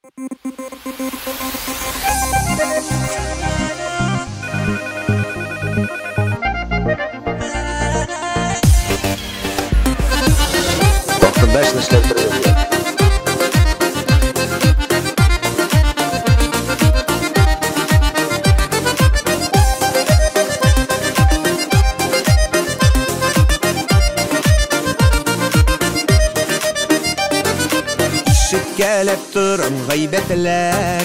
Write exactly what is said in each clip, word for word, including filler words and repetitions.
Vaqtında ishni ishlab turadi. Gelip duran gaybetler,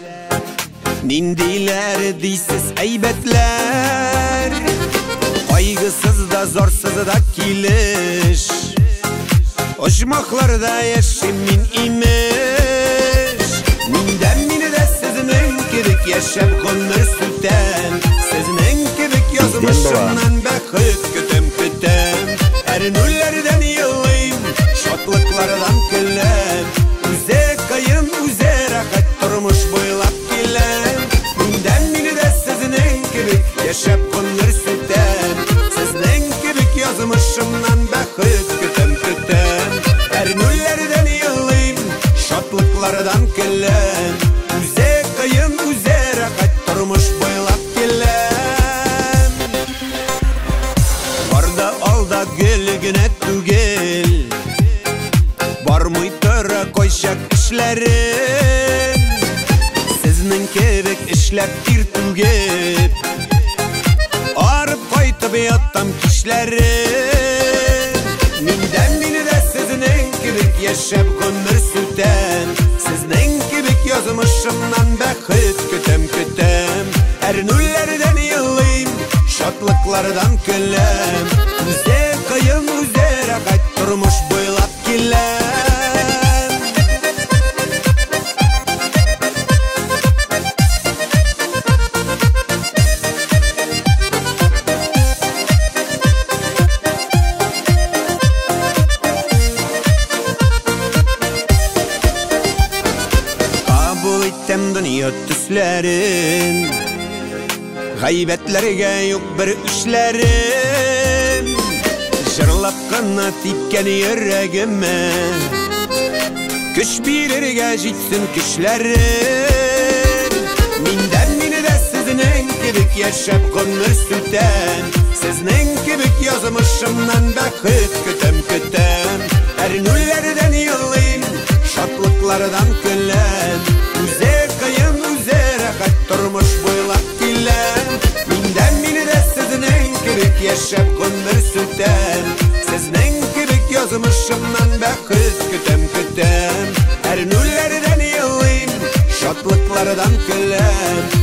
nindiler diysiz aybetler. Kaygısız da zorsuz da kiliş, Oşmaklarda yaşamin imiş. Minden mini de sizin kibik yaşap konur sütten. Sizin kibik yazmışımdan bakıp kütüm kütüm. Erinüllerden yıllayım, şatlıklardan küllem. Üze kayın, üze rahat durmuş boylap gelen. Minden mini de sizin kibik yaşap konur sütten. Sizin kibik yazmışımdan bakıp kütüm kütüm. Erinüllerden yıllayım, şatlıklardan küllem. Üze kayın, üze rahat durmuş boylap gelen. Varda alda gölgüne tügel, barmıytıra koyşak işlerim. Siznin kebek işler bir tügep, arıp koytup yattam kişlerim. Minden mini de sizin kibik yaşap konur sütten. Sizin kibik yazmışımdan bakıp kütüm kütüm. Erinüllerden yıllayım, şatlıklardan küllem. Üze kayın, üze rahat durmuş boylap gelen. Kabul ettim dünya tüslerin, gaybetlerge yok bir işlerim. Jırlap kana tipken yüreğime, güç birerge jitsin kişlerim. Minden mini de sizin kibik yaşap konur sütten. Sizin kibik yazmışımdan bakıp kütüm kütüm. Erinüllerden yıllayım, şatlıklardan küllem. Üze kayın, üze rahat durmuş boylap gelen. Minden mini de sizin kibik yaşap konur sütten. Sizin kibik yazmışımdan bakıp kütüm kütüm. Erinüllerden yıllayım, şatlıklardan küllem.